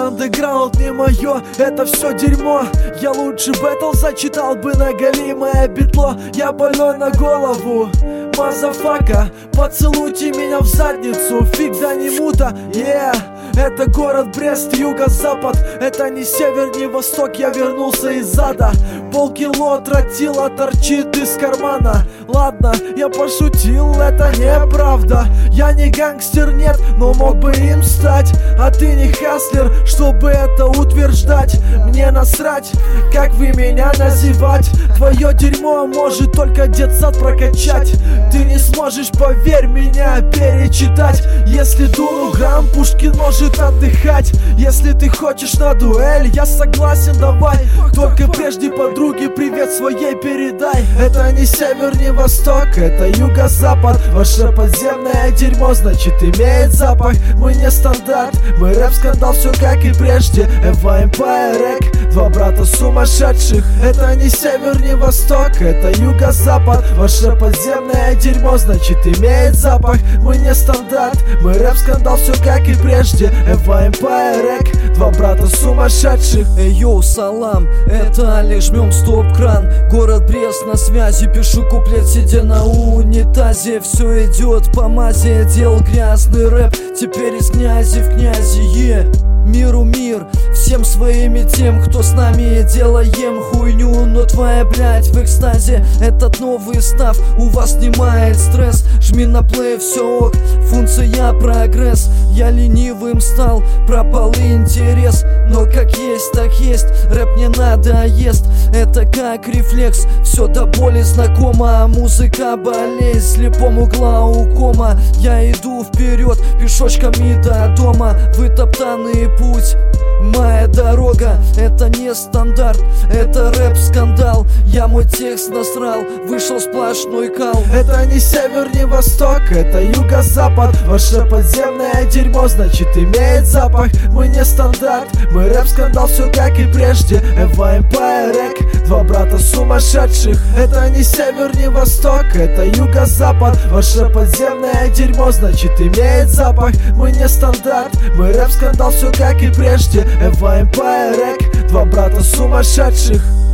андеграунд не мое, это все дерьмо. Я лучше бэтл зачитал бы на голимое битло. Я больной на голову, мазафака, поцелуйте меня в задницу, фиг да не мута, Это город Брест, юго-запад, это не север, не восток, я вернулся из ада. Полкило тротила торчит из кармана. Ладно, я пошутил, это неправда. Я не гангстер, нет, но мог бы им стать. А ты не хаслер, чтобы это утверждать. Мне насрать, как вы меня называть. Твое дерьмо может только детсад прокачать. Ты не сможешь, поверь, меня перечитать. Если дуну грамм, Пушкин может отдыхать. Если ты хочешь на дуэль, я согласен, давай. Только прежде, подруге, привет своей передай. Это не север, не восток, это юго-запад. Ваше подземное дерьмо, значит, имеет запах. Мы не стандарт, мы рэп-скандал, все как и прежде. Эва Empire Rec, два брата сумасшедших. Это не север, не восток, это юго-запад. Ваше подземное дерьмо, значит, имеет запах. Мы не стандарт, мы рэп-скандал, все как и прежде. Эва Empire Rec, два брата сумасшедших. Эй, йоу, салам, это Али, жмем стоп-кран. Город Брест на связи, пишу куплет, сидя на унитазе. Все идет по мазе, делал грязный рэп, теперь из князи в князи, Миру мир, всем своими тем, кто с нами делаем хуйню. Но твоя, блядь, в экстазе, этот новый став у вас снимает стресс. Жми на плей, все ок, функция прогресс. Я ленивым стал, пропал интерес. Но как есть, так есть, рэп не надоест. Это как рефлекс, все до боли знакомо. Музыка болезнь, слепому глаукома. Я иду вперед, пешочками до дома. Вытоптанный путь, моя дорога, это не стандарт, это рэп-скандал. Я мой текст насрал, вышел сплошной кал. Это не север, не восток, это юго-запад. Ваше подземное дерьмо, значит, имеет запах. Мы не стандарт, мы рэп-скандал, все как и прежде. Эва Empire Rec, два брата сумасшедших. Это не север, не восток, это юго-запад. Ваше подземное дерьмо, значит, имеет запах. Мы не стандарт, мы рэп-скандал, все как и прежде. Эва Empire Rec, два брата сумасшедших.